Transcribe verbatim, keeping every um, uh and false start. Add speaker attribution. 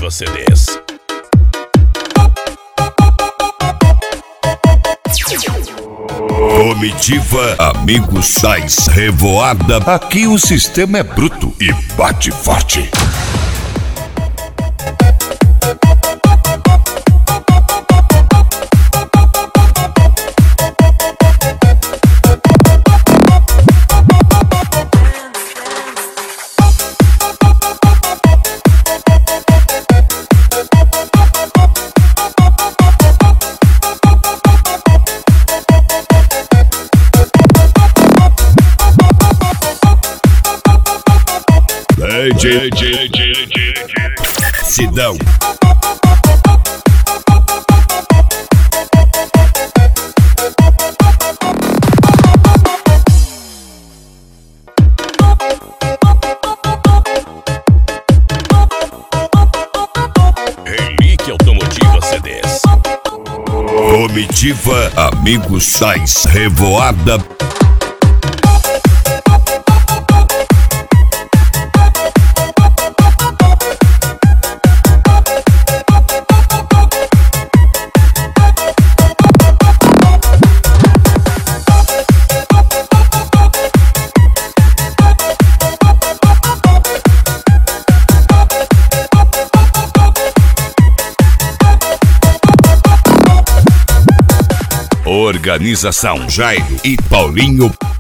Speaker 1: Automotiva C Ds. Comitiva Amigos Sais Revoada. Aqui o sistema é bruto e bate forte. D J Sidão. Relíquia Automotiva C Ds. Comitiva Amigos Sais Revoada. Organização Jairo e Paulinho.